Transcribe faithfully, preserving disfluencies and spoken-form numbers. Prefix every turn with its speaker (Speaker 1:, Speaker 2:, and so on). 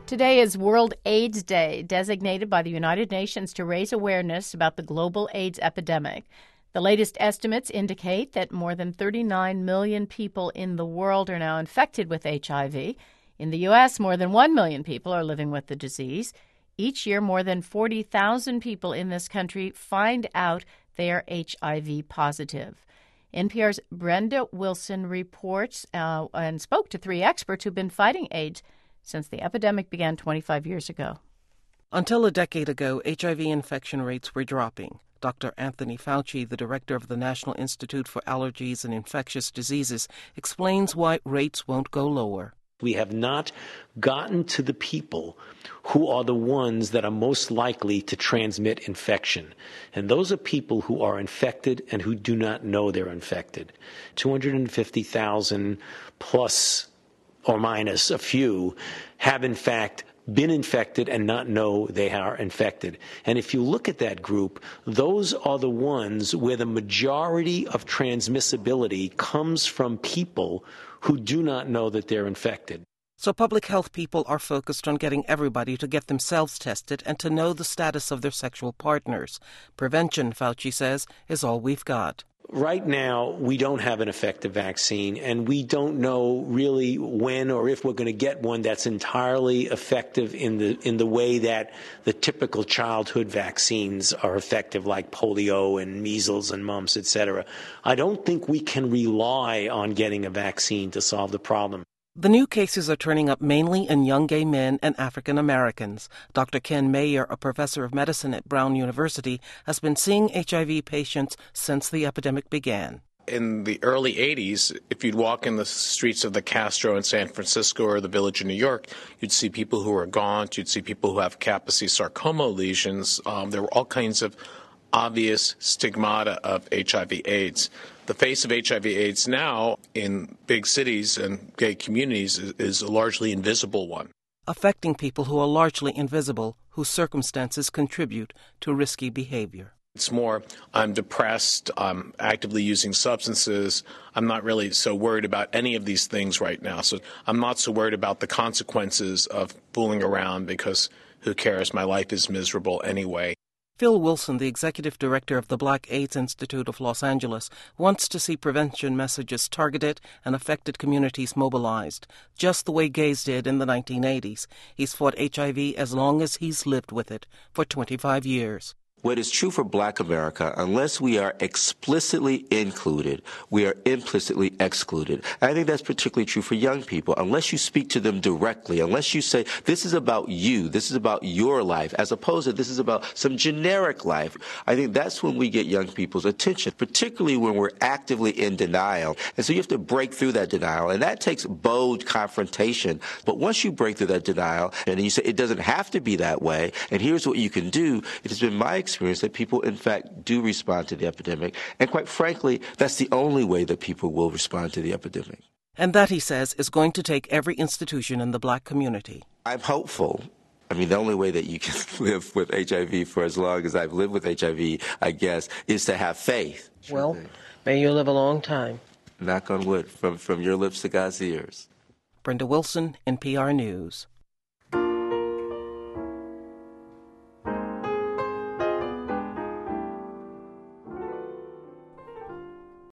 Speaker 1: Today is World AIDS Day, designated by the United Nations to raise awareness about the global AIDS epidemic. The latest estimates indicate that more than thirty-nine million people in the world are now infected with H I V. In the U S, more than one million people are living with the disease. Each year, more than forty thousand people in this country find out they are H I V positive. N P R's Brenda Wilson reports uh, and spoke to three experts who've been fighting AIDS since the epidemic began twenty-five years ago.
Speaker 2: Until a decade ago, H I V infection rates were dropping. Doctor Anthony Fauci, the director of the National Institute for Allergies and Infectious Diseases, explains why rates won't go lower.
Speaker 3: We have not gotten to the people who are the ones that are most likely to transmit infection. And those are people who are infected and who do not know they're infected. two hundred fifty thousand plus or minus a few have in fact been infected and not know they are infected. And if you look at that group, those are the ones where the majority of transmissibility comes from people who do not know that they're infected.
Speaker 2: So public health people are focused on getting everybody to get themselves tested and to know the status of their sexual partners. Prevention, Fauci says, is all we've got.
Speaker 3: Right now, we don't have an effective vaccine, and we don't know really when or if we're going to get one that's entirely effective in the in the way that the typical childhood vaccines are effective, like polio and measles and mumps, et cetera. I don't think we can rely on getting a vaccine to solve the problem.
Speaker 2: The new cases are turning up mainly in young gay men and African Americans. Doctor Ken Mayer, a professor of medicine at Brown University, has been seeing H I V patients since the epidemic began.
Speaker 4: In the early eighties, if you'd walk in the streets of the Castro in San Francisco or the Village in New York, you'd see people who are gaunt, you'd see people who have Kaposi sarcoma lesions. Um, there were all kinds of obvious stigmata of H I V AIDS. The face of H I V AIDS now in big cities and gay communities is, is a largely invisible one.
Speaker 2: Affecting people who are largely invisible, whose circumstances contribute to risky behavior.
Speaker 4: It's more, I'm depressed, I'm actively using substances, I'm not really so worried about any of these things right now. So I'm not so worried about the consequences of fooling around because who cares, my life is miserable anyway.
Speaker 2: Phil Wilson, the executive director of the Black AIDS Institute of Los Angeles, wants to see prevention messages targeted and affected communities mobilized, just the way gays did in the nineteen eighties. He's fought H I V as long as he's lived with it, for twenty-five years.
Speaker 5: What is true for Black America, unless we are explicitly included, we are implicitly excluded. And I think that's particularly true for young people. Unless you speak to them directly, unless you say, this is about you, this is about your life, as opposed to this is about some generic life, I think that's when we get young people's attention, particularly when we're actively in denial. And so you have to break through that denial, and that takes bold confrontation. But once you break through that denial, and you say, it doesn't have to be that way, and here's what you can do, it has been my experience experience that people, in fact, do respond to the epidemic. And quite frankly, that's the only way that people will respond to the epidemic.
Speaker 2: And that, he says, is going to take every institution in the Black community.
Speaker 5: I'm hopeful. I mean, the only way that you can live with H I V for as long as I've lived with H I V, I guess, is to have faith.
Speaker 6: Well, may you live a long time.
Speaker 5: Knock on wood, from, from your lips to God's ears.
Speaker 2: Brenda Wilson, N P R News.